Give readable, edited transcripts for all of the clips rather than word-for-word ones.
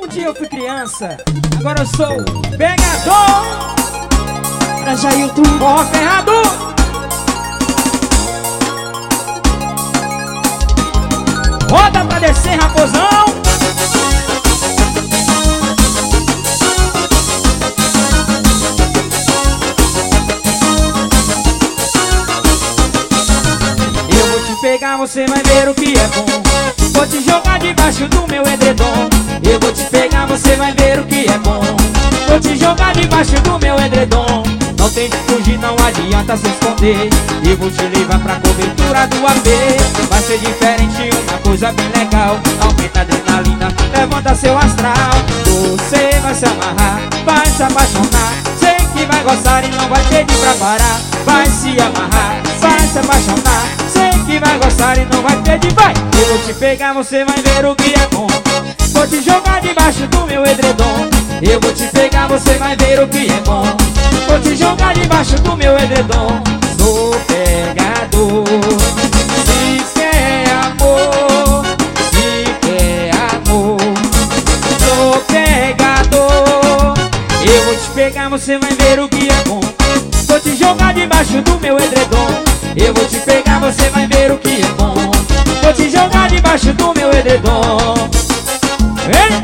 dia eu fui criança, agora eu sou pegador. Pra Jailton, Ó ferrado. Roda pra descer, raposão. Eu vou te pegar, você vai ver o que é bom. Vou te jogar debaixo do meu edredom. Eu vou te pegar, você vai ver o que é bom. Vou te jogar debaixo do meu edredom. Não tente fugir, não adianta se esconder. Eu vou te levar pra cobertura do AP. Vai ser diferente, uma coisa bem legal. Aumenta a adrenalina, levanta seu astral. Você vai se amarrar, vai se apaixonar. Sei que vai gostar e não vai pedir pra parar. Vai se amarrar, vai se apaixonar. Sei que vai gostar e não vai pedir, vai. Eu vou te pegar, você vai ver o que é bom. Vou te jogar debaixo do meu edredom. Eu vou te pegar, você vai ver o que é bom. Vou te jogar debaixo do meu edredom. Sou pegador. Se quer amor, se quer amor, sou pegador. Eu vou te pegar, você vai ver o que é bom. Vou te jogar debaixo do meu edredom. Eu vou te pegar, você vai ver o que é bom. Vou te jogar debaixo do meu edredom. Vem!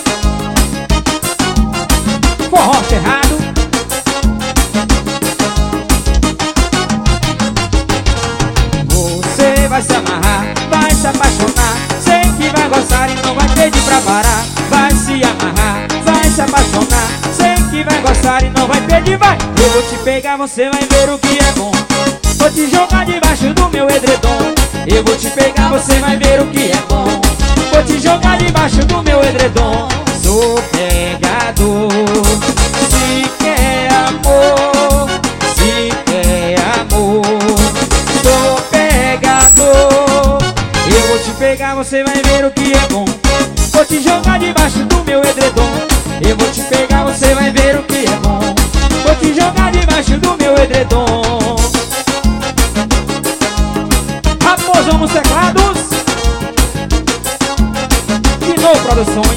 Forró cerrado. Você vai se amarrar, vai se apaixonar. Sei que vai gostar e não vai pedir pra parar. Vai se amarrar, vai se apaixonar. Sei que vai gostar e não vai pedir, vai. Eu vou te pegar, você vai ver o que é bom. Vou te jogar debaixo do meu edredom. Eu vou te pegar, você vai ver o que é bom. Vou te jogar debaixo do meu edredom. Sou pegador. Se quer amor, se quer amor, sou pegador. Eu vou te pegar, você vai ver o que é bom. Vou te jogar debaixo do meu edredom. Eu vou te pegar, você vai ver o que é bom. Vou te jogar debaixo do meu edredom. Raposão nos teclados. De novo, produção.